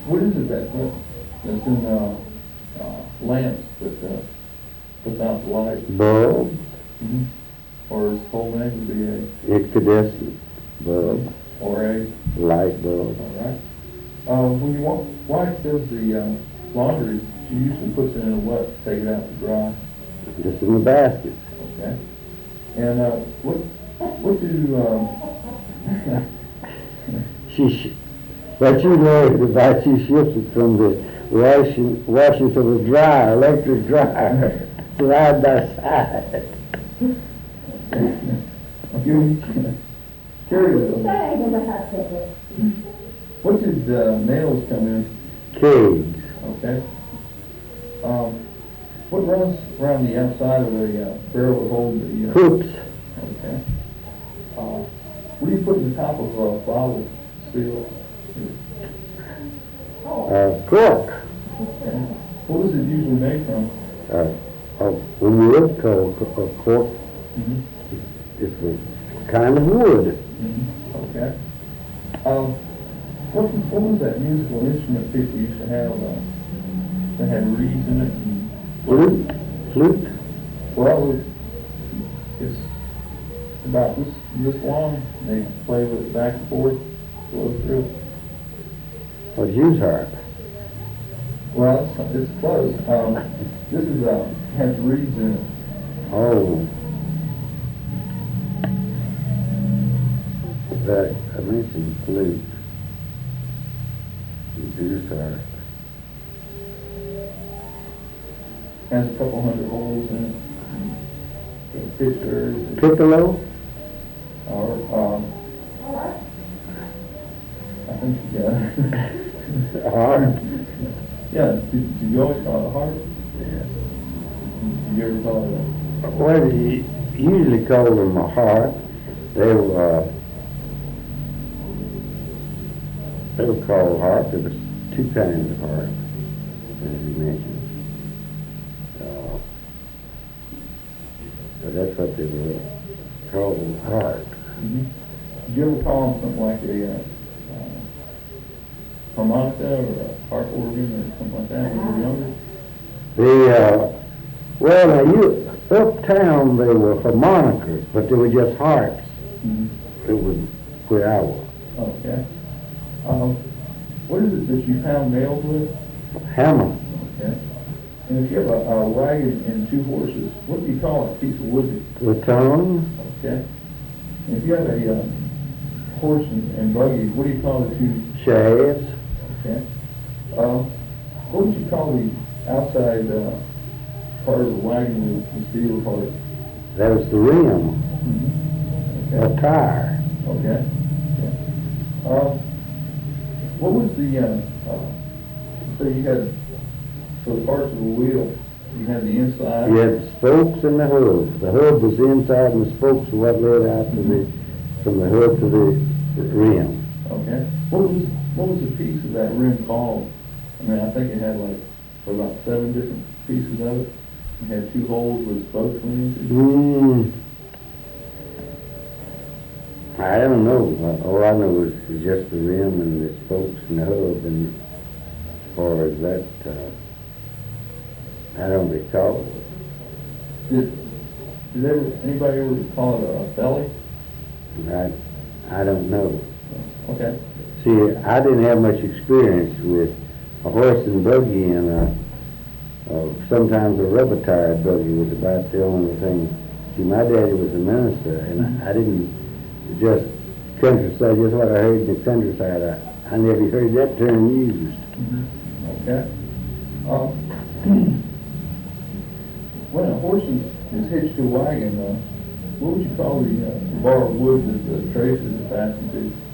What is it that's in lamps that puts out the light? Bulb. Mm-hmm. Or his whole name would be a Incandescent bulb. or a Light bulb. all right. When your wife does the laundry, she usually puts it in a what to take it out to dry. Just in the basket. Okay. And what do But you know about she ships it from the washing to the dryer, electric dryer, side by side. I'm giving carry with them. What did nails come in? Kegs. Okay. What runs around the outside of a barrel that holds the Hoops. Okay. What do you put in the top of a bottle seal? Cork. Okay. What is it usually made from? Wood called cork. Mm-hmm. It's a kind of wood. Mm-hmm. Okay. What was that musical instrument people used to have that had reeds in it? Flute. Well, it's about this long. They play with it back and forth, blow through it. Or use harp. Well, it's close. This is has reeds in it. Oh. That I mentioned flute. Use harp. Has a couple hundred holes in it. Pitchers. Piccolo. Or I think Harp. yeah. Did you always call it a harp? Yeah. Did you ever call it a? Well, you usually call them a harp. They were called harp. There was two kinds of harp, as you mentioned. So that's what they were called, harp. Mm-hmm. Did you ever call them something like a harmonica or a harp organ or something like that when you were younger? Well, now uptown they were harmonicas, but they were just harps. Mm-hmm. It was where I was. Okay. What is it that you pound nails with? Hammer. Okay. And if you have a wagon and two horses, what do you call that piece of wood? The tongue. Okay. And if you have a horse and buggy, what do you call the two? Shafts. Okay. What would you call the outside part of the wagon with the steel part? That was the rim. Mm-hmm. A tire. Okay. What was the, so you had, so the parts of the wheel, you had the inside? You had the spokes and the hub. The hub was inside and the spokes were what led out to from the hub to the rim. Okay. What was the piece of that rim called? I mean, I think it had like about 7 different pieces of it. It had 2 holes with spokes went into. I don't know. All I know is just the rim and the spokes and the hub, and as far as that, I don't recall. Did anybody ever call it a belly? I don't know. Okay. See, I didn't have much experience with a horse and buggy, and sometimes a rubber-tired buggy was about the only thing. See, my daddy was a minister, and I didn't just countryside, just what I heard in the countryside. I never heard that term used. Mm-hmm. Okay. When a horse is hitched to a wagon, what would you call the bar of wood that the traces are fastened to?